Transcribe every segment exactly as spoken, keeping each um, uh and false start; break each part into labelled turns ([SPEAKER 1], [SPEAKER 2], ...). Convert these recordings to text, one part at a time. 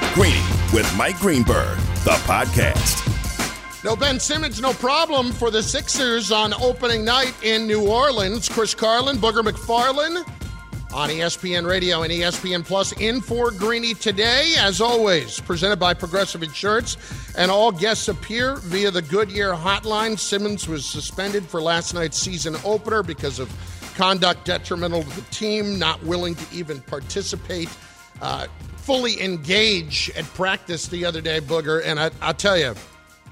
[SPEAKER 1] Greeny with Mike Greenberg, the podcast.
[SPEAKER 2] No Ben Simmons, no problem for the Sixers on opening night in New Orleans. Chris Carlin, Booger McFarland on E S P N Radio and E S P N Plus in for Greeny today. As always, presented by Progressive Insurance, and all guests appear via the Goodyear hotline. Simmons was suspended for last night's season opener because of conduct detrimental to the team, not willing to even participate, uh, fully engage at practice the other day, Booger. And I, I'll tell you,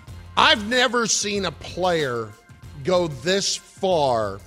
[SPEAKER 2] I've never seen a player go this far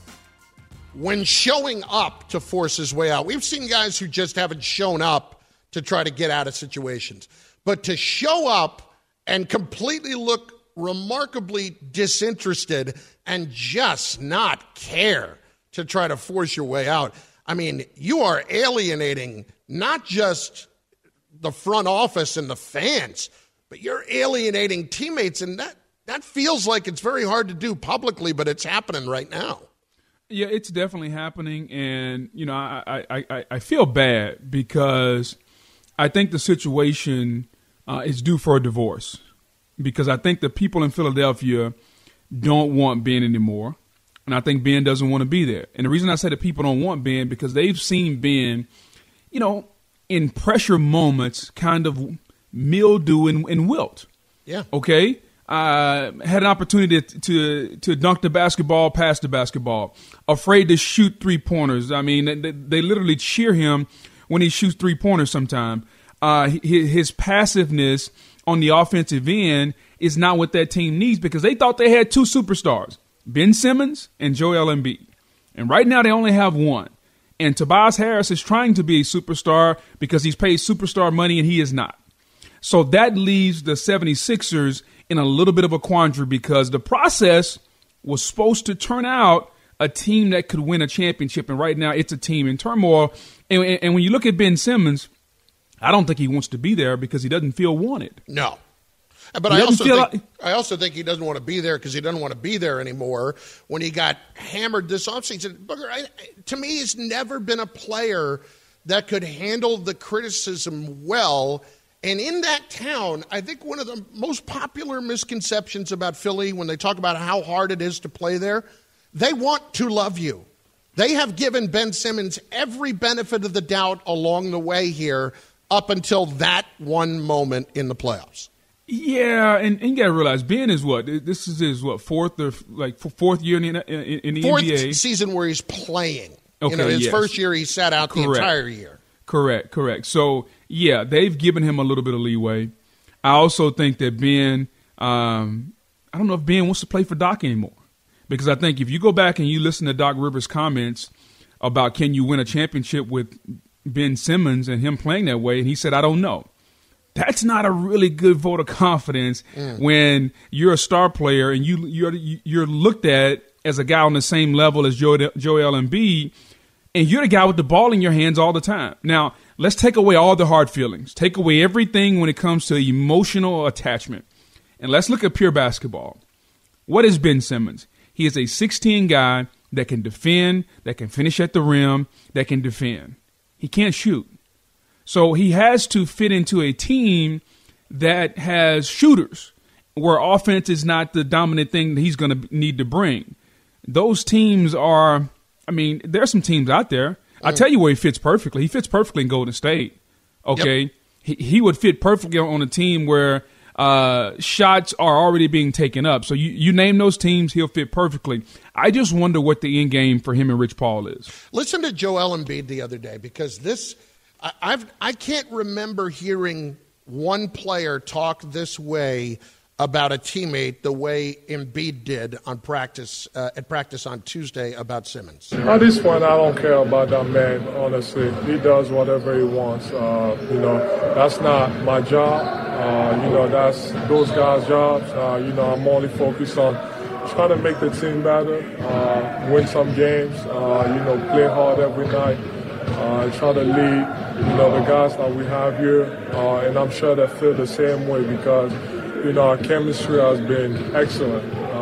[SPEAKER 2] when showing up to force his way out. We've seen guys who just haven't shown up to try to get out of situations. But to show up and completely look remarkably disinterested and just not care to try to force your way out. I mean, you are alienating not just the front office and the fans, but you're alienating teammates, and that That feels like it's very hard to do publicly, but it's happening right now.
[SPEAKER 3] Yeah, it's definitely happening, and you know, I I, I, I feel bad because I think the situation uh, is due for a divorce, because I think the people in Philadelphia don't want Ben anymore, and I think Ben doesn't want to be there. And the reason I say that people don't want Ben because they've seen Ben, you know, in pressure moments, kind of mildew and, and wilt.
[SPEAKER 2] Yeah.
[SPEAKER 3] Okay. Uh, had an opportunity to, to to dunk the basketball, pass the basketball, afraid to shoot three-pointers. I mean, they, they literally cheer him when he shoots three-pointers sometime. Uh, his, his passiveness on the offensive end is not what that team needs because they thought they had two superstars, Ben Simmons and Joel Embiid. And right now they only have one. And Tobias Harris is trying to be a superstar because he's paid superstar money and he is not. So that leaves the 76ers in a little bit of a quandary because the process was supposed to turn out a team that could win a championship, and right now it's a team in turmoil. And, and when you look at Ben Simmons, I don't think he wants to be there because he doesn't feel wanted.
[SPEAKER 2] No. But I also, think, like, I also think he doesn't want to be there because he doesn't want to be there anymore when he got hammered this offseason. Booger, I, to me, he's never been a player that could handle the criticism well. And in that town, I think one of the most popular misconceptions about Philly when they talk about how hard it is to play there, they want to love you. They have given Ben Simmons every benefit of the doubt along the way here up until that one moment in the playoffs.
[SPEAKER 3] Yeah, and, and you got to realize Ben is what? This is his, what, fourth or like fourth year in the, in, in the
[SPEAKER 2] fourth
[SPEAKER 3] N B A?
[SPEAKER 2] Fourth season where he's playing.
[SPEAKER 3] Okay,
[SPEAKER 2] you know, his
[SPEAKER 3] yes.
[SPEAKER 2] first year he sat out
[SPEAKER 3] Correct.
[SPEAKER 2] the entire year.
[SPEAKER 3] Correct, correct. So, yeah, they've given him a little bit of leeway. I also think that Ben, um, I don't know if Ben wants to play for Doc anymore. Because I think if you go back and you listen to Doc Rivers' comments about can you win a championship with Ben Simmons and him playing that way, and he said, I don't know. That's not a really good vote of confidence mm. when you're a star player and you, you're you're looked at as a guy on the same level as Joel, Joel Embiid, and you're the guy with the ball in your hands all the time. Now, let's take away all the hard feelings. Take away everything when it comes to emotional attachment. And let's look at pure basketball. What is Ben Simmons? He is a six ten guy that can defend, that can finish at the rim, that can defend. He can't shoot. So he has to fit into a team that has shooters, where offense is not the dominant thing that he's going to need to bring. Those teams are... I mean, there are some teams out there. I tell you where he fits perfectly. He fits perfectly in Golden State. Okay, yep. he he would fit perfectly on a team where uh, shots are already being taken up. So you, you name those teams, he'll fit perfectly. I just wonder what the end game for him and Rich Paul is.
[SPEAKER 2] Listen to Joel Embiid the other day because this I, I've I can't remember hearing one player talk this way about a teammate the way Embiid did on practice uh, at practice on Tuesday about Simmons.
[SPEAKER 4] At this point, I don't care about that man, honestly. He does whatever he wants. Uh, you know, that's not my job. Uh, you know, that's those guys' jobs. Uh, you know, I'm only focused on trying to make the team better, uh, win some games, uh, you know, play hard every night, uh, try to lead, you know, the guys that we have here. Uh, and I'm sure they feel the same way because, you know, our chemistry has been excellent. Uh,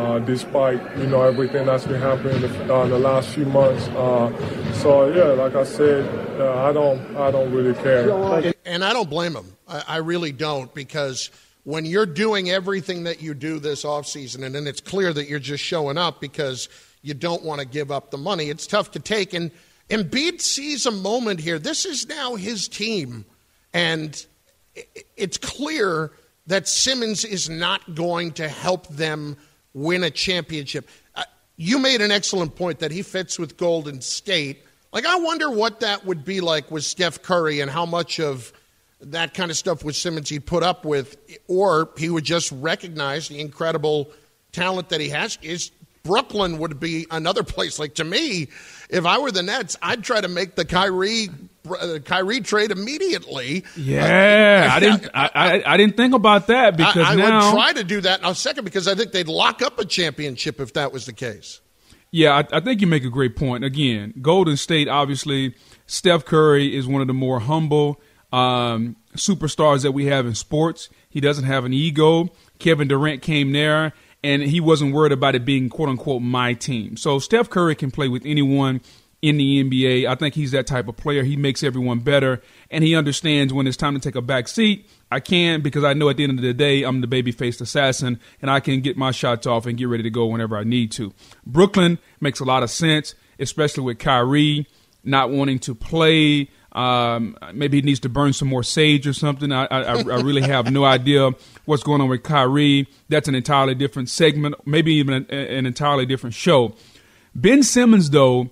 [SPEAKER 4] uh, despite, you know, everything that's been happening in the, uh, in the last few months. Uh, so, yeah, like I said, uh, I don't I don't really care.
[SPEAKER 2] And I don't blame him. I, I really don't, because when you're doing everything that you do this offseason, and then it's clear that you're just showing up because you don't want to give up the money, it's tough to take. And Embiid sees a moment here. This is now his team, and it's clear that Simmons is not going to help them win a championship. Uh, you made an excellent point that he fits with Golden State. Like, I wonder what that would be like with Steph Curry and how much of that kind of stuff with Simmons he'd put up with, or he would just recognize the incredible talent that he has. Is Brooklyn would be another place. Like, to me, if I were the Nets, I'd try to make the Kyrie uh, Kyrie trade immediately.
[SPEAKER 3] Yeah, uh, I didn't. I, I, I didn't think about that because
[SPEAKER 2] I, I
[SPEAKER 3] now
[SPEAKER 2] would try to do that in a second, because I think they'd lock up a championship if that was the case.
[SPEAKER 3] Yeah, I, I think you make a great point. Again, Golden State, obviously, Steph Curry is one of the more humble um, superstars that we have in sports. He doesn't have an ego. Kevin Durant came there, and he wasn't worried about it being, quote unquote, my team. So Steph Curry can play with anyone in the N B A. I think he's that type of player. He makes everyone better, and he understands when it's time to take a back seat. I can, because I know at the end of the day, I'm the baby-faced assassin, and I can get my shots off and get ready to go whenever I need to. Brooklyn makes a lot of sense, especially with Kyrie not wanting to play. Um, maybe he needs to burn some more sage or something. I, I, I really have no idea what's going on with Kyrie. That's an entirely different segment, maybe even an, an entirely different show. Ben Simmons, though,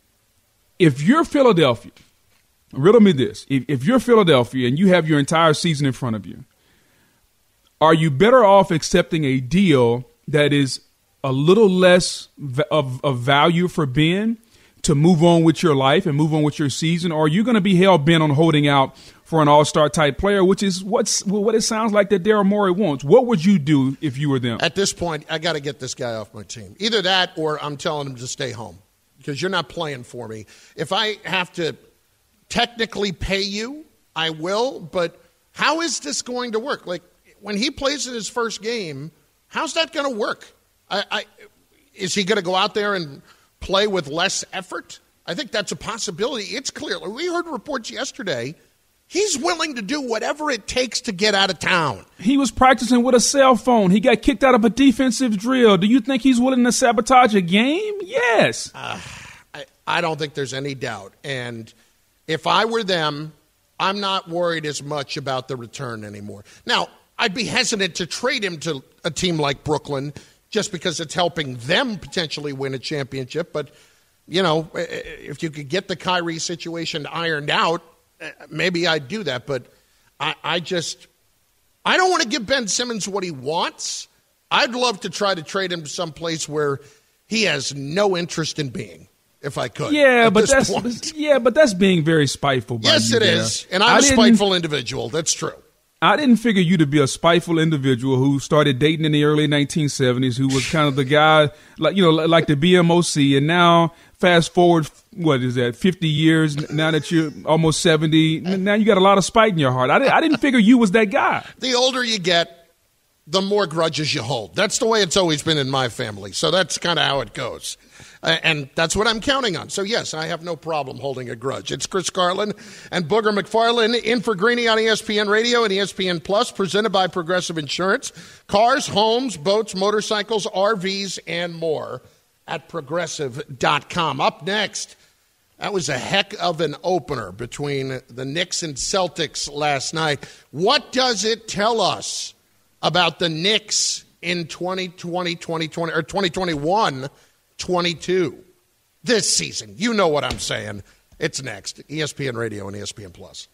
[SPEAKER 3] if you're Philadelphia, riddle me this. If, if you're Philadelphia and you have your entire season in front of you, are you better off accepting a deal that is a little less of, of value for Ben to move on with your life and move on with your season, or are you going to be hell-bent on holding out for an all-star type player, which is what's what it sounds like that Daryl Morey wants? What would you do if you were them?
[SPEAKER 2] At this point, I got to get this guy off my team. Either that, or I'm telling him to stay home, because you're not playing for me. If I have to technically pay you, I will, but how is this going to work? Like, when he plays in his first game, how's that going to work? I, I, is he going to go out there and play with less effort? I think that's a possibility. It's clear. We heard reports yesterday. He's willing to do whatever it takes to get out of town.
[SPEAKER 3] He was practicing with a cell phone. He got kicked out of a defensive drill. Do you think he's willing to sabotage a game? Yes.
[SPEAKER 2] Uh, I, I don't think there's any doubt. And if I were them, I'm not worried as much about the return anymore. Now, I'd be hesitant to trade him to a team like Brooklyn just because it's helping them potentially win a championship. But, you know, if you could get the Kyrie situation ironed out, maybe I'd do that. But I, I just – I don't want to give Ben Simmons what he wants. I'd love to try to trade him to some place where he has no interest in being, if I could.
[SPEAKER 3] Yeah, but that's point. yeah, but that's being very spiteful. By
[SPEAKER 2] yes,
[SPEAKER 3] you
[SPEAKER 2] it
[SPEAKER 3] there.
[SPEAKER 2] is, and I'm I a spiteful individual. That's true.
[SPEAKER 3] I didn't figure you to be a spiteful individual who started dating in the early nineteen seventies, who was kind of the guy, like you know, like the B M O C, and now fast forward, what is that, fifty years, now that you're almost seventy, now you got a lot of spite in your heart. I didn't, I didn't figure you was that guy.
[SPEAKER 2] The older you get, the more grudges you hold. That's the way it's always been in my family, so that's kind of how it goes. Uh, and that's what I'm counting on. So, yes, I have no problem holding a grudge. It's Chris Carlin and Booger McFarland in for Greeny on E S P N Radio and E S P N Plus, presented by Progressive Insurance. Cars, homes, boats, motorcycles, R Vs, and more at progressive dot com. Up next, that was a heck of an opener between the Knicks and Celtics last night. What does it tell us about the Knicks in twenty twenty, twenty twenty, or twenty twenty-one twenty-two this season? You know what I'm saying. It's next. E S P N Radio and E S P N Plus.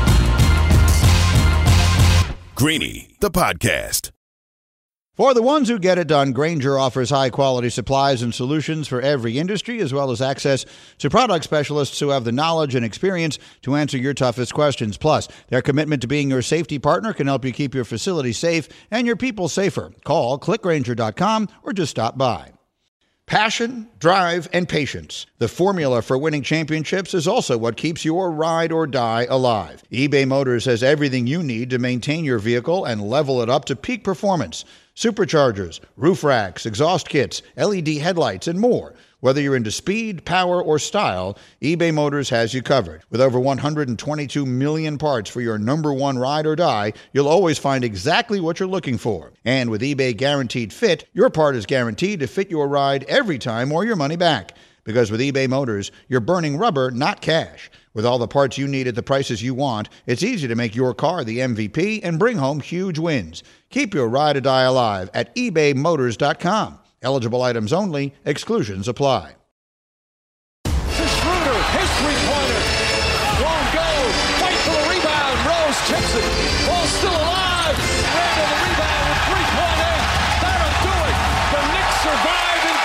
[SPEAKER 1] Greeny, the podcast.
[SPEAKER 5] For the ones who get it done, Grainger offers high-quality supplies and solutions for every industry, as well as access to product specialists who have the knowledge and experience to answer your toughest questions. Plus, their commitment to being your safety partner can help you keep your facility safe and your people safer. Call click grainger dot com or just stop by. Passion, drive, and patience. The formula for winning championships is also what keeps your ride or die alive. eBay Motors has everything you need to maintain your vehicle and level it up to peak performance. superchargers, roof racks, exhaust kits, L E D headlights, and more. Whether you're into speed, power, or style, eBay Motors has you covered. With over one hundred twenty-two million parts for your number one ride or die, you'll always find exactly what you're looking for. And with eBay Guaranteed Fit, your part is guaranteed to fit your ride every time or your money back. Because with eBay Motors, you're burning rubber, not cash. With all the parts you need at the prices you want, it's easy to make your car the M V P and bring home huge wins. Keep your ride or die alive at ebay motors dot com. Eligible items only. Exclusions apply.
[SPEAKER 6] To Schroeder, his three-pointer. Won't go. Fight for the rebound. Rose tips it. Ball still alive. Randall the rebound with three point eight. That'll do it. The Knicks survive in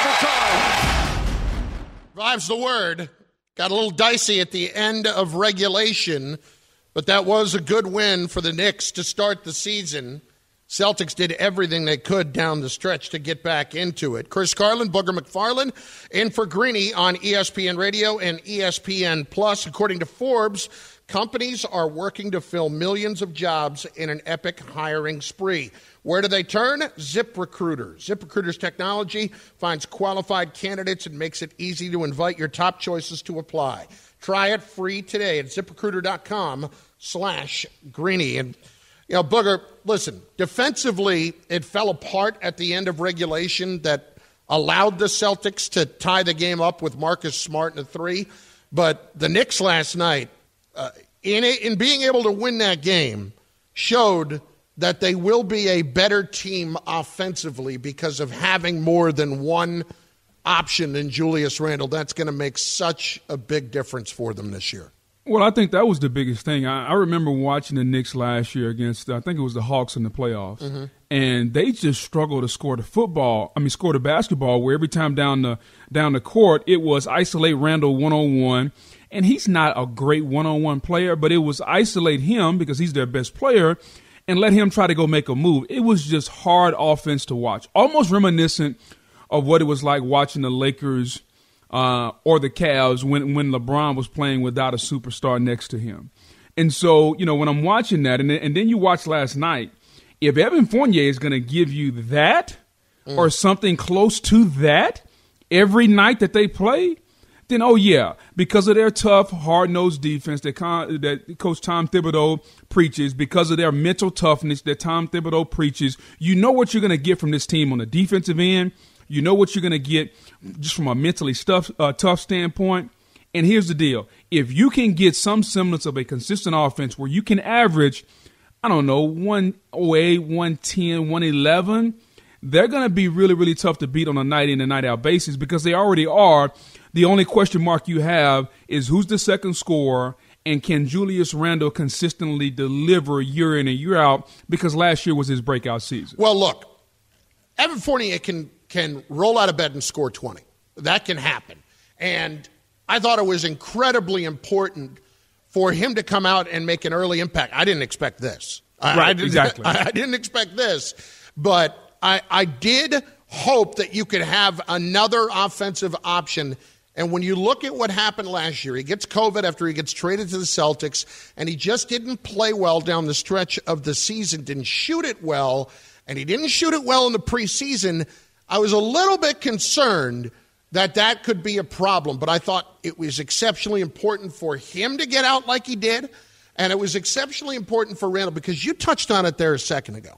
[SPEAKER 6] double overtime.
[SPEAKER 2] Survive's the word. Got a little dicey at the end of regulation, but that was a good win for the Knicks to start the season. Celtics did everything they could down the stretch to get back into it. Chris Carlin, Booger McFarland, in for Greeny on E S P N Radio and E S P N Plus. According to Forbes, companies are working to fill millions of jobs in an epic hiring spree. Where do they turn? ZipRecruiter. ZipRecruiter's technology finds qualified candidates and makes it easy to invite your top choices to apply. Try it free today at ZipRecruiter.com slash Greeny. And You know, Booger, listen, defensively, it fell apart at the end of regulation that allowed the Celtics to tie the game up with Marcus Smart in a three. But the Knicks last night, uh, in, a, in being able to win that game, showed that they will be a better team offensively because of having more than one option in Julius Randle. That's going to make such a big difference for them this year.
[SPEAKER 3] Well, I think that was the biggest thing. I, I remember watching the Knicks last year against, I think it was the Hawks in the playoffs, mm-hmm. and they just struggled to score the football. I mean, score the basketball. Where every time down the down the court, it was isolate Randle one on one, and he's not a great one on one player, but it was isolate him because he's their best player, and let him try to go make a move. It was just hard offense to watch, almost reminiscent of what it was like watching the Lakers. Uh, or the Cavs when, when LeBron was playing without a superstar next to him. And so, you know, when I'm watching that, and then, and then you watch last night, if Evan Fournier is going to give you that mm. or something close to that every night that they play, then, oh, yeah, because of their tough, hard-nosed defense that, con- that Coach Tom Thibodeau preaches, because of their mental toughness that Tom Thibodeau preaches, you know what you're going to get from this team on the defensive end. You know what you're going to get just from a mentally stuff, uh, tough standpoint. And here's the deal. If you can get some semblance of a consistent offense where you can average, I don't know, one oh eight, one ten, one eleven, they're going to be really, really tough to beat on a night-in and night-out basis because they already are. The only question mark you have is who's the second scorer and can Julius Randle consistently deliver year in and year out because last year was his breakout season.
[SPEAKER 2] Well, look, Evan Fournier can – can roll out of bed and score twenty. That can happen. And I thought it was incredibly important for him to come out and make an early impact. I didn't expect this. I,
[SPEAKER 3] right,
[SPEAKER 2] I didn't,
[SPEAKER 3] exactly.
[SPEAKER 2] I, I didn't expect this. But I, I did hope that you could have another offensive option. And when you look at what happened last year, he gets COVID after he gets traded to the Celtics, and he just didn't play well down the stretch of the season, didn't shoot it well, and he didn't shoot it well in the preseason. I was a little bit concerned that that could be a problem, but I thought it was exceptionally important for him to get out like he did, and it was exceptionally important for Randle because you touched on it there a second ago.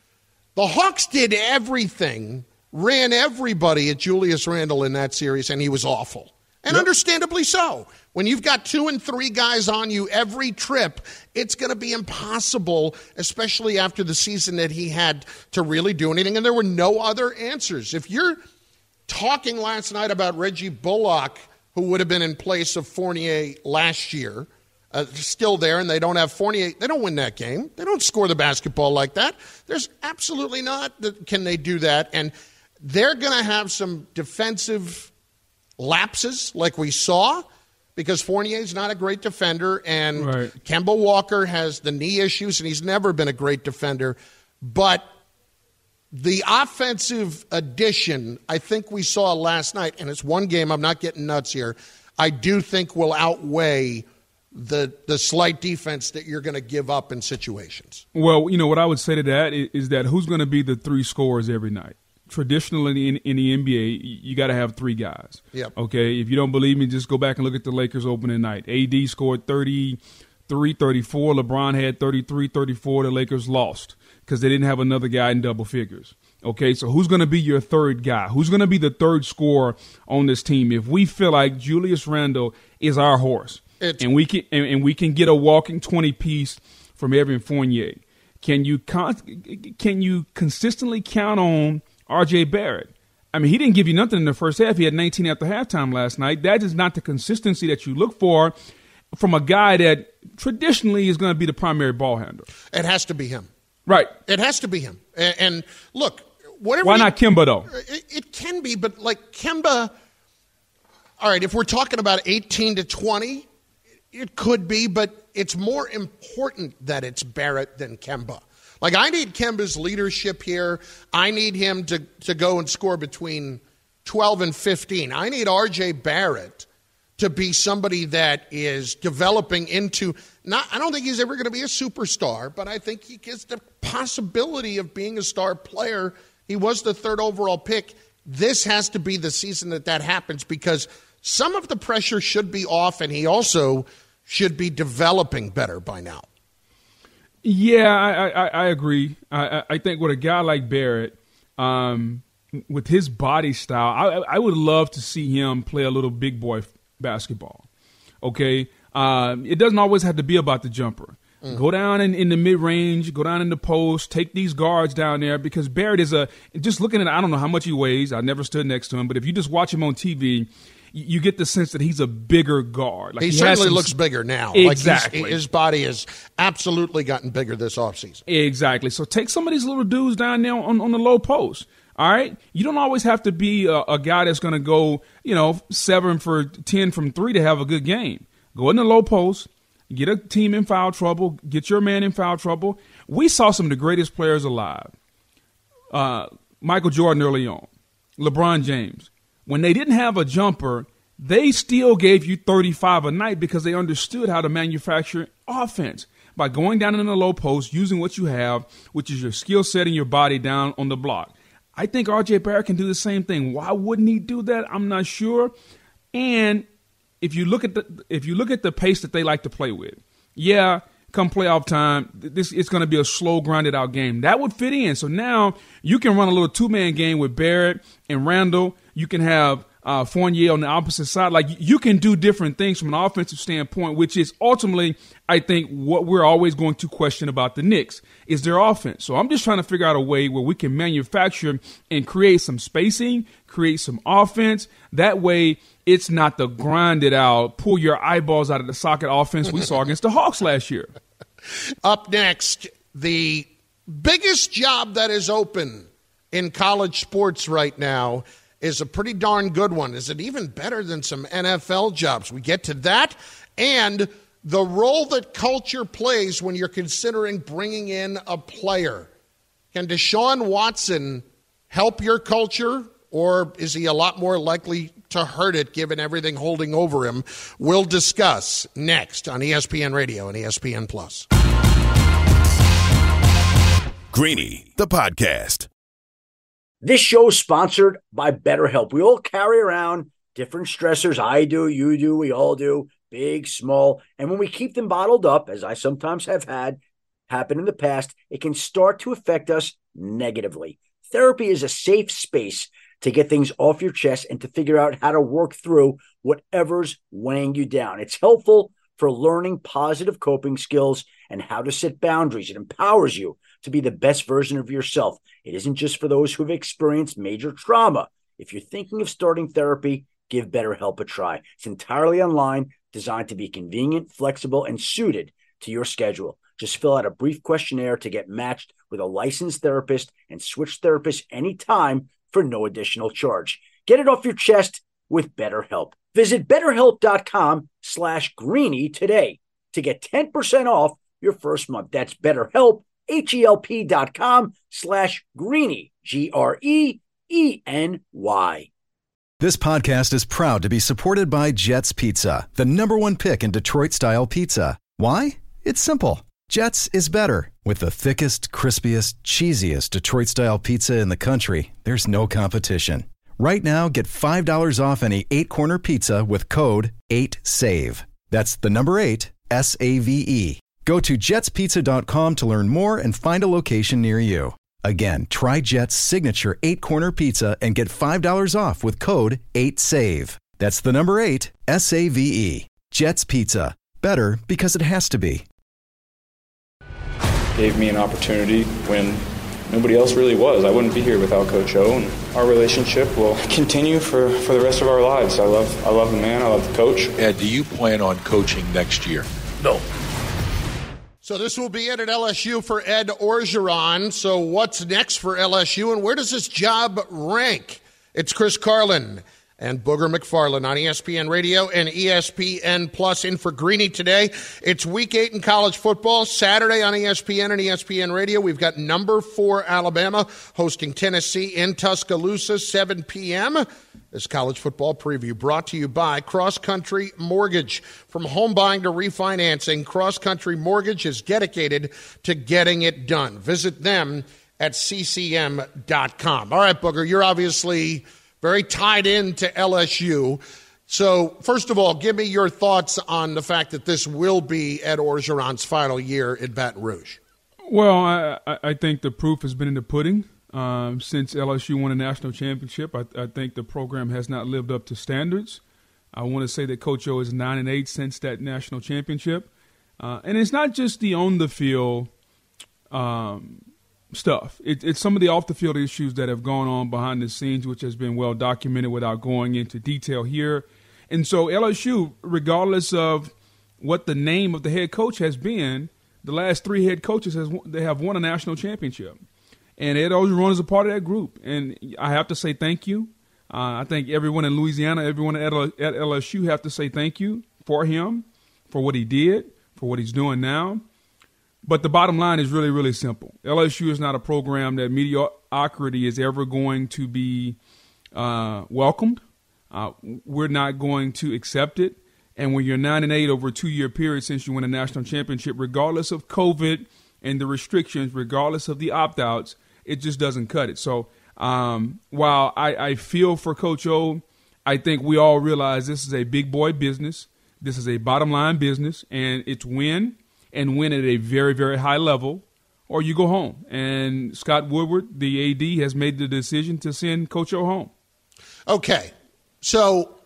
[SPEAKER 2] The Hawks did everything, ran everybody at Julius Randle in that series, and he was awful. And yep. Understandably so. When you've got two and three guys on you every trip, it's going to be impossible, especially after the season that he had, to really do anything. And there were no other answers. If you're talking last night about Reggie Bullock, who would have been in place of Fournier last year, uh, still there, and they don't have Fournier, they don't win that game. They don't score the basketball like that. There's absolutely not that can they do that. And they're going to have some defensive lapses like we saw because Fournier's not a great defender, and right. Kemba Walker has the knee issues, and he's never been a great defender. But the offensive addition I think we saw last night, and it's one game, I'm not getting nuts here, I do think will outweigh the the slight defense that you're going to give up in situations.
[SPEAKER 3] Well, you know, what I would say to that is, is that who's going to be the three scorers every night? Traditionally in, in the N B A, you got to have three guys.
[SPEAKER 2] Yep. Okay,
[SPEAKER 3] if you don't believe me, just go back and look at the Lakers opening night. A D scored thirty-three, thirty-four. LeBron had thirty-three, thirty-four. The Lakers lost because they didn't have another guy in double figures. Okay, so who's going to be your third guy? Who's going to be the third scorer on this team? If we feel like Julius Randle is our horse, it's- and we can and, and we can get a walking twenty piece from Evan Fournier, can you con- can you consistently count on R J Barrett? I mean, he didn't give you nothing in the first half. He had nineteen after halftime last night. That is not the consistency that you look for from a guy that traditionally is going to be the primary ball handler.
[SPEAKER 2] It has to be him.
[SPEAKER 3] Right.
[SPEAKER 2] It has to be him. And, and look, whatever.
[SPEAKER 3] Why
[SPEAKER 2] you,
[SPEAKER 3] not Kemba, though?
[SPEAKER 2] It, it can be, but like Kemba, all right, if we're talking about eighteen to twenty, it could be, but it's more important that it's Barrett than Kemba. Like, I need Kemba's leadership here. I need him to, to go and score between twelve and fifteen. I need R J Barrett to be somebody that is developing into not I don't think he's ever going to be a superstar, but I think he gets the possibility of being a star player. He was the third overall pick. This has to be the season that that happens because some of the pressure should be off, and he also should be developing better by now.
[SPEAKER 3] Yeah, I, I, I agree. I, I think with a guy like Barrett, um, with his body style, I, I would love to see him play a little big boy basketball. Okay, um, it doesn't always have to be about the jumper. Mm. Go down in, in the mid range, go down in the post, take these guards down there because Barrett is a. Just looking at, I don't know how much he weighs. I never stood next to him, but if you just watch him on T V, you get the sense that he's a bigger guard.
[SPEAKER 2] Like he, he certainly looks bigger now.
[SPEAKER 3] Exactly.
[SPEAKER 2] Like his body has absolutely gotten bigger this offseason.
[SPEAKER 3] Exactly. So take some of these little dudes down there on, on the low post. All right? You don't always have to be a, a guy that's going to go, you know, seven for ten from three to have a good game. Go in the low post, get a team in foul trouble, get your man in foul trouble. We saw some of the greatest players alive. Uh, Michael Jordan early on, LeBron James. When they didn't have a jumper, they still gave you thirty-five a night because they understood how to manufacture offense by going down in the low post, using what you have, which is your skill set and your body down on the block. I think R J Barrett can do the same thing. Why wouldn't he do that? I'm not sure. And if you look at the if you look at the pace that they like to play with, yeah, come playoff time, this it's going to be a slow, grinded out game. That would fit in. So now you can run a little two-man game with Barrett and Randle. You can have uh, Fournier on the opposite side. Like, you can do different things from an offensive standpoint, which is ultimately, I think, what we're always going to question about the Knicks is their offense. So I'm just trying to figure out a way where we can manufacture and create some spacing, create some offense. That way it's not the grinded out, pull your eyeballs out of the socket offense we saw against the Hawks last year.
[SPEAKER 2] Up next, the biggest job that is open in college sports right now is a pretty darn good one. Is it even better than some N F L jobs? We get to that and the role that culture plays when you're considering bringing in a player. Can Deshaun Watson help your culture, or is he a lot more likely to hurt it given everything holding over him? We'll discuss next on E S P N Radio and E S P N Plus.
[SPEAKER 1] Greeny, the podcast.
[SPEAKER 7] This show is sponsored by BetterHelp. We all carry around different stressors. I do, you do, we all do, big, small. And when we keep them bottled up, as I sometimes have had happen in the past, it can start to affect us negatively. Therapy is a safe space to get things off your chest and to figure out how to work through whatever's weighing you down. It's helpful for learning positive coping skills and how to set boundaries. It empowers you to be the best version of yourself. It isn't just for those who have experienced major trauma. If you're thinking of starting therapy, give BetterHelp a try. It's entirely online, designed to be convenient, flexible, and suited to your schedule. Just fill out a brief questionnaire to get matched with a licensed therapist and switch therapists anytime for no additional charge. Get it off your chest with BetterHelp. Visit BetterHelp.com slash Greeny today to get ten percent off your first month. That's BetterHelp, H-E-L-P dot com slash Greeny, G R E E N Y.
[SPEAKER 8] This podcast is proud to be supported by Jets Pizza, the number one pick in Detroit-style pizza. Why? It's simple. Jets is better. With the thickest, crispiest, cheesiest Detroit-style pizza in the country, there's no competition. Right now, get five dollars off any eight-corner pizza with code eight save. That's the number eight, S A V E. Go to jets pizza dot com to learn more and find a location near you. Again, try Jet's signature eight-corner pizza and get five dollars off with code eight save. That's the number eight, S A V E. Jet's Pizza. Better because it has to be.
[SPEAKER 9] Gave me an opportunity when nobody else really was. I wouldn't be here without Coach O, and our relationship will continue for, for the rest of our lives. I love I love the man. I love the coach.
[SPEAKER 10] Ed, do you plan on coaching next year?
[SPEAKER 2] No. So this will be it at L S U for Ed Orgeron. So what's next for L S U, and where does this job rank? It's Chris Carlin and Booger McFarland on E S P N Radio and E S P N Plus. In for Greeny today. It's week eight in college football. Saturday on E S P N and E S P N Radio, we've got number four Alabama hosting Tennessee in Tuscaloosa, seven p.m. This college football preview brought to you by Cross Country Mortgage. From home buying to refinancing, Cross Country Mortgage is dedicated to getting it done. Visit them at c c m dot com. All right, Booger, you're obviously very tied into L S U. So, first of all, give me your thoughts on the fact that this will be Ed Orgeron's final year in Baton Rouge.
[SPEAKER 3] Well, I, I think the proof has been in the pudding. Um, since L S U won a national championship, I, I think the program has not lived up to standards. I want to say that Coach O is nine and eight since that national championship, uh, and it's not just the on the field um, stuff. It, it's some of the off the field issues that have gone on behind the scenes, which has been well documented without going into detail here. And so L S U, regardless of what the name of the head coach has been, the last three head coaches has they have won a national championship. And Ed Orgeron is a part of that group. And I have to say thank you. Uh, I think everyone in Louisiana, everyone at, at L S U have to say thank you for him, for what he did, for what he's doing now. But the bottom line is really, really simple. L S U is not a program that mediocrity is ever going to be uh, welcomed. Uh, we're not going to accept it. And when you're nine and eight over a two-year period since you won a national championship, regardless of COVID and the restrictions, regardless of the opt-outs, it just doesn't cut it. So um, while I, I feel for Coach O, I think we all realize this is a big boy business. This is a bottom line business, and it's win and win at a very, very high level, or you go home. And Scott Woodward, the A D, has made the decision to send Coach O home.
[SPEAKER 2] Okay, so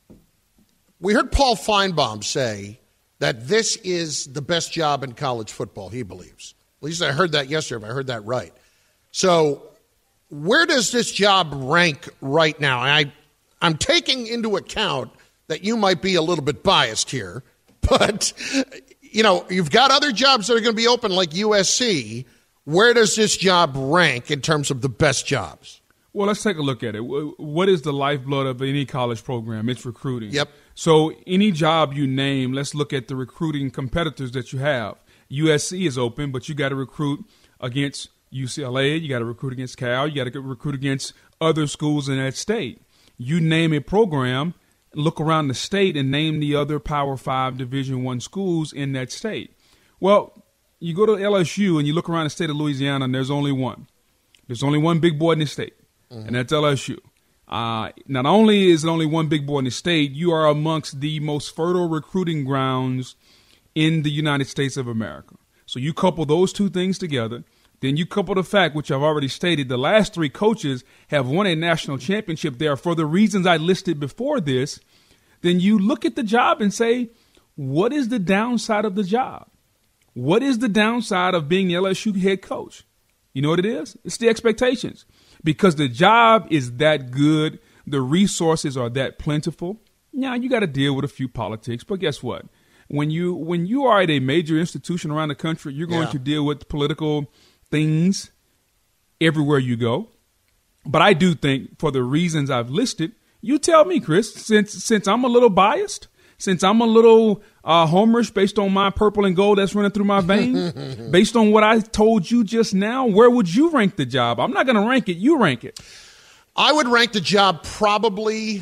[SPEAKER 2] we heard Paul Feinbaum say that this is the best job in college football, he believes. At least I heard that yesterday, if I heard that right. So where does this job rank right now? And I, I'm taking into account that you might be a little bit biased here, but, you know, you've got other jobs that are going to be open like U S C. Where does this job rank in terms of the best jobs?
[SPEAKER 3] Well, let's take a look at it. What is the lifeblood of any college program? It's recruiting.
[SPEAKER 2] Yep.
[SPEAKER 3] So any job you name, let's look at the recruiting competitors that you have. U S C is open, but you got to recruit against U C L A. You got to recruit against Cal. You got to recruit against other schools in that state. You name a program, look around the state and name the other Power Five Division One schools in that state. Well, you go to L S U and you look around the state of Louisiana, and there's only one. There's only one big boy in the state. Mm-hmm. And that's L S U. Uh, not only is it only one big boy in the state, you are amongst the most fertile recruiting grounds in the United States of America. So you couple those two things together, then you couple the fact, which I've already stated, the last three coaches have won a national championship there for the reasons I listed before this, then you look at the job and say, what is the downside of the job? What is the downside of being the L S U head coach? You know what it is? It's the expectations. Because the job is that good, the resources are that plentiful. Now, you got to deal with a few politics, but guess what? When you when you are at a major institution around the country, you're going yeah. to deal with political things everywhere you go. But I do think, for the reasons I've listed, you tell me, Chris, since since I'm a little biased, since I'm a little uh, homerish based on my purple and gold that's running through my veins, based on what I told you just now, where would you rank the job? I'm not going to rank it. You rank it.
[SPEAKER 2] I would rank the job probably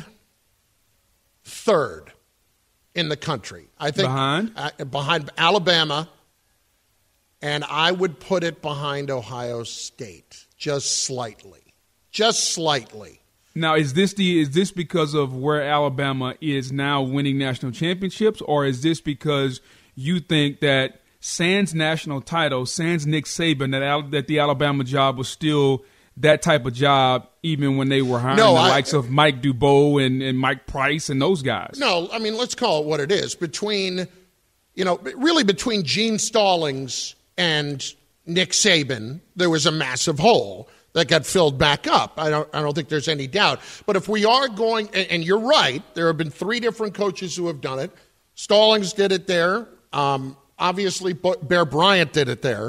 [SPEAKER 2] third in the country. I think
[SPEAKER 3] behind
[SPEAKER 2] uh, behind Alabama, and I would put it behind Ohio State, just slightly, just slightly.
[SPEAKER 3] Now, is this the is this because of where Alabama is now winning national championships, or is this because you think that sans national title, sans Nick Saban, that Al, that the Alabama job was still that type of job, even when they were hiring
[SPEAKER 2] no,
[SPEAKER 3] the
[SPEAKER 2] I,
[SPEAKER 3] likes of Mike Dubois and, and Mike Price and those guys?
[SPEAKER 2] No, I mean, let's call it what it is. Between, you know, really between Gene Stallings and Nick Saban, there was a massive hole that got filled back up. I don't I don't think there's any doubt. But if we are going, and, and you're right, there have been three different coaches who have done it. Stallings did it there. Um, obviously, Bear Bryant did it there.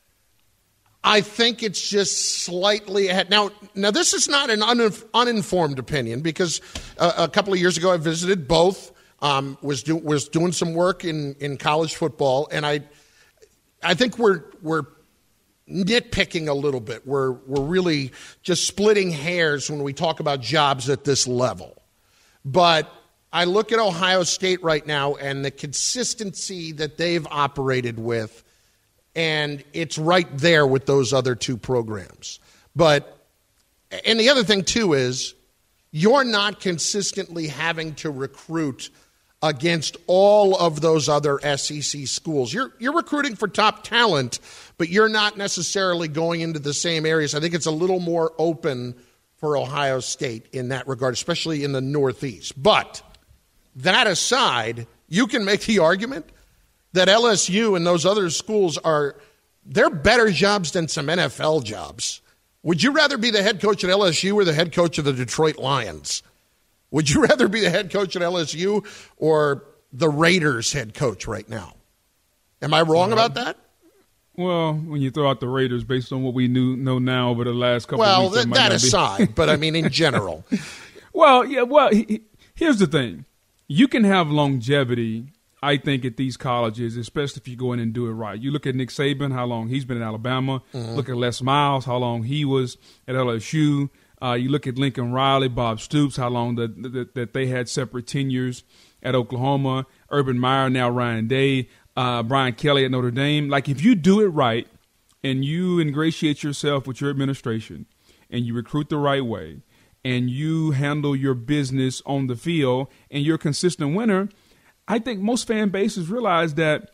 [SPEAKER 2] I think it's just slightly ahead. Now, now this is not an un, uninformed opinion, because uh, a couple of years ago I visited both, um, was do, was doing some work in, in college football, and I I think we're we're nitpicking a little bit. We're we're really just splitting hairs when we talk about jobs at this level. But I look at Ohio State right now and the consistency that they've operated with, and it's right there with those other two programs. But, and the other thing too is, you're not consistently having to recruit against all of those other S E C schools. You're you're recruiting for top talent, but you're not necessarily going into the same areas. I think it's a little more open for Ohio State in that regard, especially in the Northeast. But that aside, you can make the argument that L S U and those other schools are, they're better jobs than some N F L jobs. Would you rather be the head coach at L S U or the head coach of the Detroit Lions? Would you rather be the head coach at L S U or the Raiders head coach right now? Am I wrong about that?
[SPEAKER 3] Well, when you throw out the Raiders based on what we knew know now over the last couple
[SPEAKER 2] well,
[SPEAKER 3] of weeks.
[SPEAKER 2] Well, that, that aside, but I mean in general.
[SPEAKER 3] Well, yeah, well, he, here's the thing. You can have longevity, I think, at these colleges, especially if you go in and do it right. You look at Nick Saban, how long he's been in Alabama. Mm-hmm. Look at Les Miles, how long he was at L S U. Uh, you look at Lincoln Riley, Bob Stoops, how long the, the, that they had separate tenures at Oklahoma. Urban Meyer, now Ryan Day, uh, Brian Kelly at Notre Dame. Like, if you do it right and you ingratiate yourself with your administration and you recruit the right way and you handle your business on the field and you're a consistent winner, I think most fan bases realize that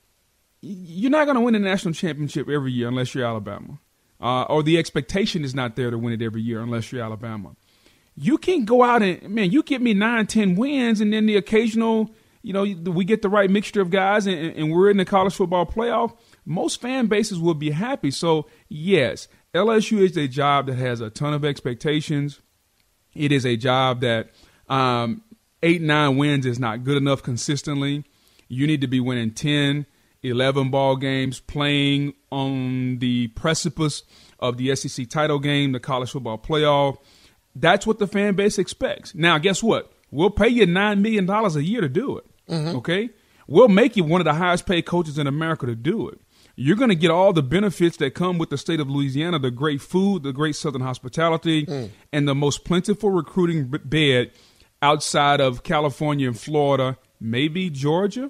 [SPEAKER 3] you're not going to win a national championship every year unless you're Alabama. Uh, or the expectation is not there to win it every year unless you're Alabama. You can't go out and, man, you get me nine, ten wins, and then the occasional, you know, we get the right mixture of guys, and, and we're in the college football playoff. Most fan bases will be happy. So, yes, L S U is a job that has a ton of expectations. It is a job that um, eight, nine wins is not good enough consistently. You need to be winning ten, eleven ball games, playing on the precipice of the S E C title game, the college football playoff. That's what the fan base expects. Now, guess what? We'll pay you nine million dollars a year to do it, mm-hmm. okay? We'll make you one of the highest paid coaches in America to do it. You're going to get all the benefits that come with the state of Louisiana, the great food, the great Southern hospitality, mm. and the most plentiful recruiting bed outside of California and Florida, maybe Georgia.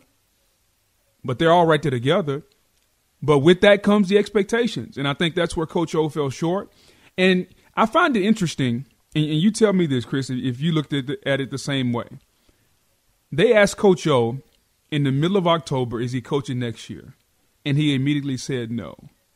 [SPEAKER 3] But they're all right there together. But with that comes the expectations. And I think that's where Coach O fell short. And I find it interesting, and, and you tell me this, Chris, if you looked at, the, at it the same way. They asked Coach O in the middle of October, is he coaching next year? And he immediately said no.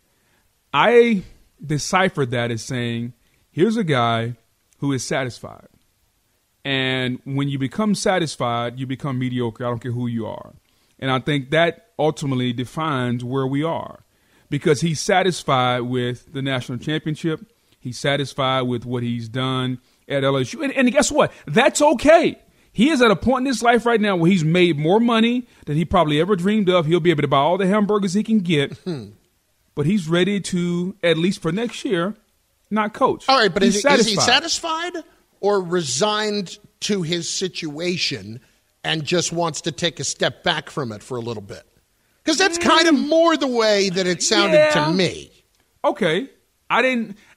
[SPEAKER 3] I deciphered that as saying, here's a guy who is satisfied. And when you become satisfied, you become mediocre. I don't care who you are. And I think that ultimately defines where we are, because he's satisfied with the national championship. He's satisfied with what he's done at L S U. And, and guess what? That's okay. He is at a point in his life right now where he's made more money than he probably ever dreamed of. He'll be able to buy all the hamburgers he can get. But he's ready to, at least for next year, not coach.
[SPEAKER 2] All right, but is,
[SPEAKER 3] satisfied.
[SPEAKER 2] is he satisfied or resigned to his situation and just wants to take a step back from it for a little bit? Because that's kind of more the way that it sounded
[SPEAKER 3] yeah.
[SPEAKER 2] to me.
[SPEAKER 3] Okay. I didn't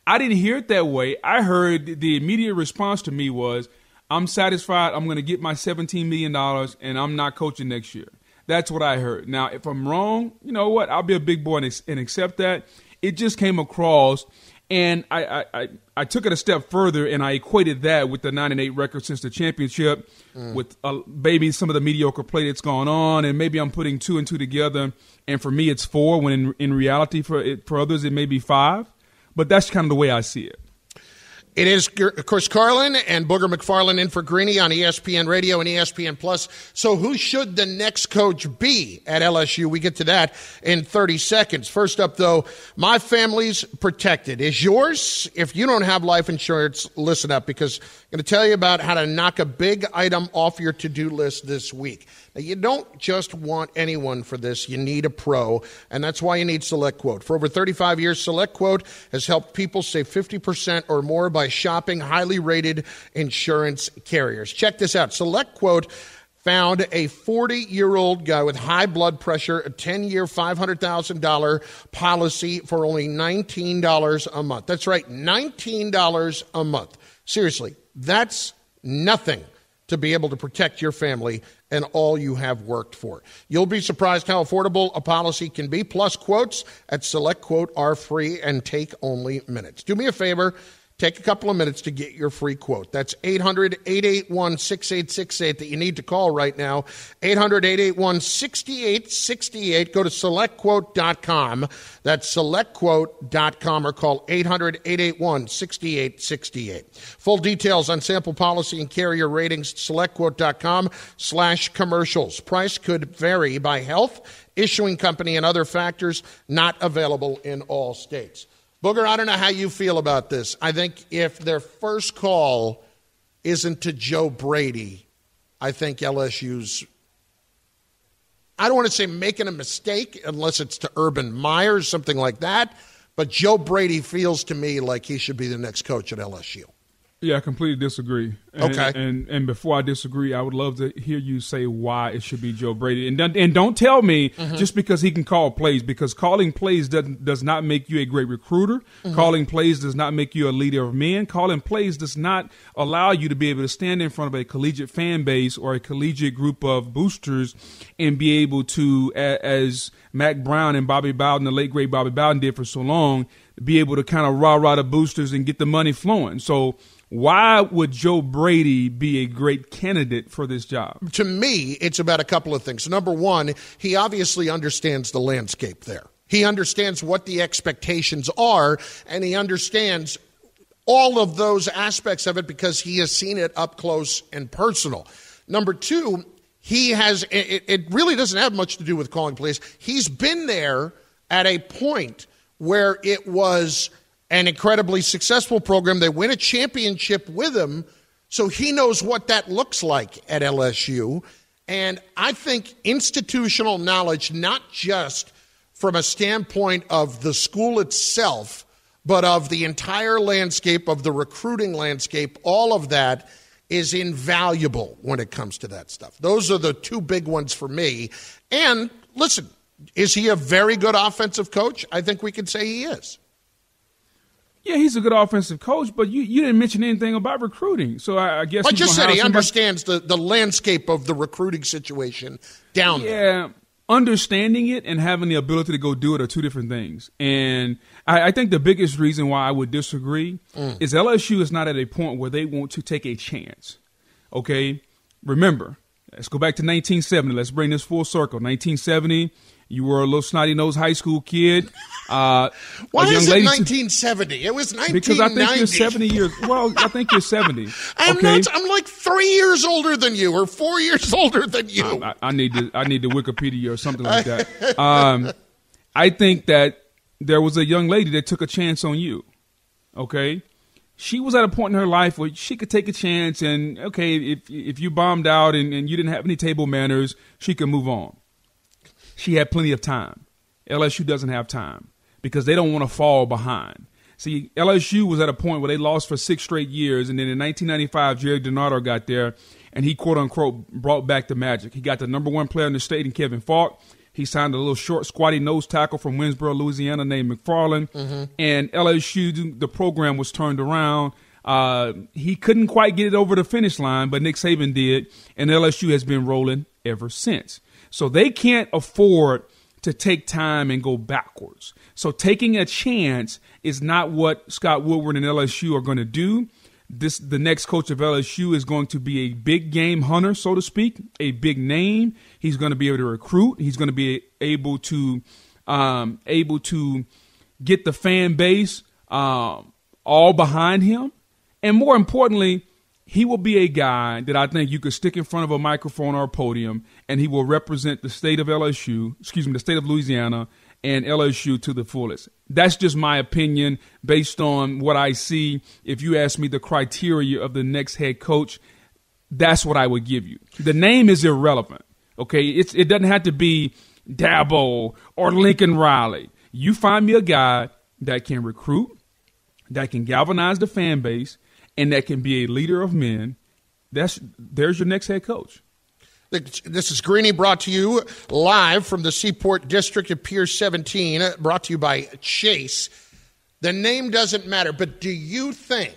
[SPEAKER 3] I didn't hear it that way. I heard the immediate response to me was, I'm satisfied. I'm going to get my seventeen million dollars, and I'm not coaching next year. That's what I heard. Now, if I'm wrong, you know what? I'll be a big boy and, and accept that. It just came across, and I, I, I, I took it a step further, and I equated that with the nine and eight record since the championship, mm. with uh, maybe some of the mediocre play that's gone on, and maybe I'm putting two and two together, and for me it's four, when in, in reality for it, for others it may be five. But that's kind of the way I see it.
[SPEAKER 2] It is Chris Carlin and Booger McFarland in for Greeny on E S P N Radio and E S P N Plus. So who should the next coach be at L S U? We get to that in thirty seconds. First up, though, my family's protected. Is yours? If you don't have life insurance, listen up, because I'm going to tell you about how to knock a big item off your to-do list this week. Now, you don't just want anyone for this. You need a pro, and that's why you need SelectQuote. For over thirty-five years, SelectQuote has helped people save fifty percent or more by shopping highly rated insurance carriers. Check this out. SelectQuote found a forty-year-old guy with high blood pressure, a ten-year, five hundred thousand dollars policy for only nineteen dollars a month. That's right, nineteen dollars a month. Seriously, that's nothing to be able to protect your family and all you have worked for. You'll be surprised how affordable a policy can be. Plus, quotes at SelectQuote are free and take only minutes. Do me a favor. Take a couple of minutes to get your free quote. That's eight hundred, eight eight one, six eight six eight that you need to call right now. eight hundred, eight eight one, six eight six eight. Go to select quote dot com. That's select quote dot com or call eight hundred, eight eight one, six eight six eight. Full details on sample policy and carrier ratings, select quote dot com slash commercials. Price could vary by health, issuing company, and other factors. Not available in all states. Booger, I don't know how you feel about this. I think if their first call isn't to Joe Brady, I think L S U's, I don't want to say making a mistake unless it's to Urban Meyer or something like that, but Joe Brady feels to me like he should be the next coach at L S U.
[SPEAKER 3] Yeah, I completely disagree. And,
[SPEAKER 2] okay.
[SPEAKER 3] And and before I disagree, I would love to hear you say why it should be Joe Brady. And don't, and don't tell me mm-hmm. just because he can call plays, because calling plays doesn't does not make you a great recruiter. Mm-hmm. Calling plays does not make you a leader of men. Calling plays does not allow you to be able to stand in front of a collegiate fan base or a collegiate group of boosters and be able to, as Mac Brown and Bobby Bowden, the late great Bobby Bowden, did for so long, be able to kind of rah-rah the boosters and get the money flowing. So why would Joe Brady be a great candidate for this job?
[SPEAKER 2] To me, it's about a couple of things. Number one, he obviously understands the landscape there. He understands what the expectations are, and he understands all of those aspects of it because he has seen it up close and personal. Number two, he has, it, it really doesn't have much to do with calling plays. He's been there at a point where it was an incredibly successful program. They win a championship with him, so he knows what that looks like at L S U. And I think institutional knowledge, not just from a standpoint of the school itself, but of the entire landscape, of the recruiting landscape, all of that is invaluable when it comes to that stuff. Those are the two big ones for me. And listen, is he a very good offensive coach? I think we could say he is.
[SPEAKER 3] Yeah, he's a good offensive coach, but you, you didn't mention anything about recruiting. So I, I guess
[SPEAKER 2] I just said he somebody. understands the, the landscape of the recruiting situation down
[SPEAKER 3] yeah,
[SPEAKER 2] there.
[SPEAKER 3] Yeah, understanding it and having the ability to go do it are two different things. And I, I think the biggest reason why I would disagree mm. is L S U is not at a point where they want to take a chance. Okay? Remember, let's go back to nineteen seventy. Let's bring this full circle. nineteen seventy, you were a little snotty-nosed high school kid. Uh,
[SPEAKER 2] Why is it nineteen seventy? It was nineteen ninety.
[SPEAKER 3] Because I think you're seventy years. Well, I think you're seventy.
[SPEAKER 2] I'm
[SPEAKER 3] okay?
[SPEAKER 2] not. I'm like three years older than you, or four years older than you.
[SPEAKER 3] I, I need to. I need to Wikipedia or something like that. Um, I think that there was a young lady that took a chance on you. Okay, she was at a point in her life where she could take a chance, and okay, if if you bombed out and, and you didn't have any table manners, she could move on. She had plenty of time. L S U doesn't have time because they don't want to fall behind. See, L S U was at a point where they lost for six straight years, and then in nineteen ninety-five, Jerry Donato got there, and he, quote-unquote, brought back the magic. He got the number one player in the state in Kevin Falk. He He signed a little short, squatty nose tackle from Winsboro, Louisiana, named McFarland.
[SPEAKER 2] Mm-hmm.
[SPEAKER 3] And L S U, the program was turned around. Uh, he couldn't quite get it over the finish line, but Nick Saban did, and L S U has been rolling ever since. So they can't afford to take time and go backwards. So taking a chance is not what Scott Woodward and L S U are going to do. This, the next coach of L S U is going to be a big game hunter, so to speak, a big name. He's going to be able to recruit. He's going to be able to um, able to get the fan base um, all behind him. And more importantly, he will be a guy that I think you could stick in front of a microphone or a podium, and he will represent the state of L S U, excuse me, the state of Louisiana and L S U to the fullest. That's just my opinion based on what I see. If you ask me the criteria of the next head coach, that's what I would give you. The name is irrelevant, okay? It's, it doesn't have to be Dabo or Lincoln Riley. You find me a guy that can recruit, that can galvanize the fan base, and that can be a leader of men. That's there's your next head coach.
[SPEAKER 2] This is Greeny, brought to you live from the Seaport District of Pier seventeen, brought to you by Chase. The name doesn't matter, but do you think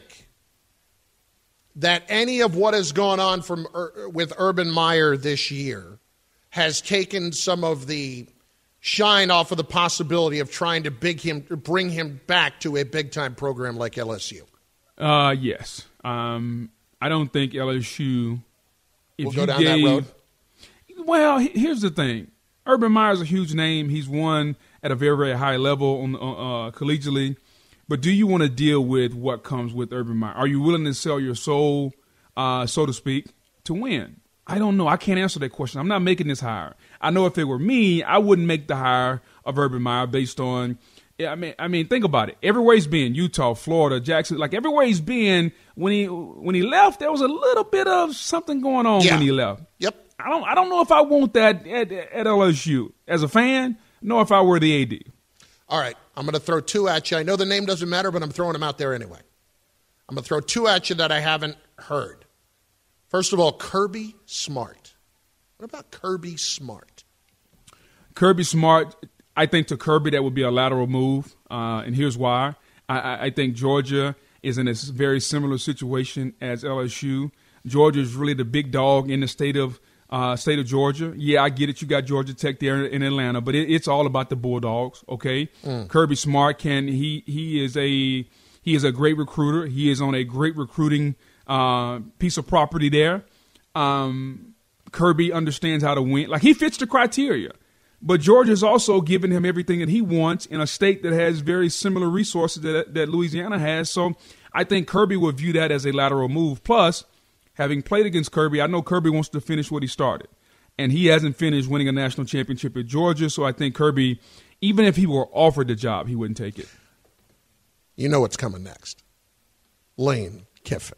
[SPEAKER 2] that any of what has gone on from with Urban Meyer this year has taken some of the shine off of the possibility of trying to big him, bring him back to a big-time program like L S U?
[SPEAKER 3] Uh, yes. Um, I don't think L S U if
[SPEAKER 2] will go
[SPEAKER 3] you
[SPEAKER 2] down
[SPEAKER 3] gave,
[SPEAKER 2] that road.
[SPEAKER 3] Well, here's the thing. Urban Meyer's a huge name. He's won at a very, very high level on uh, collegiately. But do you want to deal with what comes with Urban Meyer? Are you willing to sell your soul, uh, so to speak, to win? I don't know. I can't answer that question. I'm not making this hire. I know if it were me, I wouldn't make the hire of Urban Meyer based on – I mean, I mean, think about it. Everywhere he's been, Utah, Florida, Jackson, like everywhere he's been, when he when he left, there was a little bit of something going on
[SPEAKER 2] yeah.
[SPEAKER 3] when he left.
[SPEAKER 2] Yep.
[SPEAKER 3] I don't I don't know if I want that at, at L S U as a fan, nor if I were the A D.
[SPEAKER 2] All right, I'm going to throw two at you. I know the name doesn't matter, but I'm throwing them out there anyway. I'm going to throw two at you that I haven't heard. First of all, Kirby Smart. What about Kirby Smart?
[SPEAKER 3] Kirby Smart, I think to Kirby that would be a lateral move, uh, and here's why. I, I think Georgia is in a very similar situation as L S U. Georgia is really the big dog in the state of Uh, state of Georgia. Yeah, I get it. You got Georgia Tech there in Atlanta, but it, it's all about the Bulldogs. Okay, mm. Kirby Smart can he he is a he is a great recruiter. He is on a great recruiting uh, piece of property there. Um, Kirby understands how to win. Like he fits the criteria, but Georgia's also given him everything that he wants in a state that has very similar resources that that Louisiana has. So I think Kirby would view that as a lateral move. Plus, having played against Kirby, I know Kirby wants to finish what he started. And he hasn't finished winning a national championship at Georgia, so I think Kirby, even if he were offered the job, he wouldn't take it.
[SPEAKER 2] You know what's coming next. Lane Kiffin.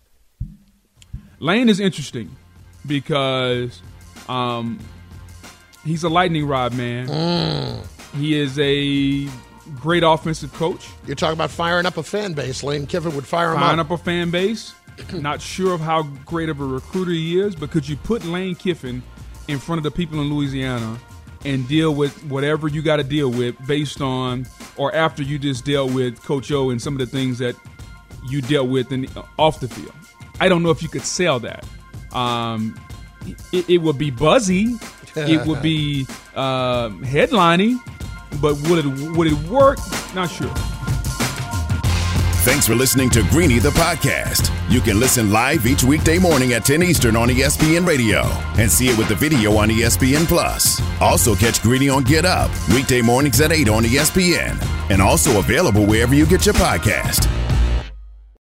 [SPEAKER 3] Lane is interesting because um, he's a lightning rod man.
[SPEAKER 2] Mm.
[SPEAKER 3] He is a great offensive coach.
[SPEAKER 2] You're talking about firing up a fan base. Lane Kiffin would fire him up.
[SPEAKER 3] Firing up a fan base. Not sure of how great of a recruiter he is, but could you put Lane Kiffin in front of the people in Louisiana and deal with whatever you got to deal with based on or after you just dealt with Coach O and some of the things that you dealt with in, uh, off the field? I don't know if you could sell that. Um, it, it would be buzzy. It would be uh, headlining, but would it, would it work? Not sure.
[SPEAKER 1] Thanks for listening to Greeny the podcast. You can listen live each weekday morning at ten Eastern on E S P N Radio and see it with the video on E S P N Plus. Also catch Greeny on Get Up weekday mornings at eight on E S P N and also available wherever you get your podcast.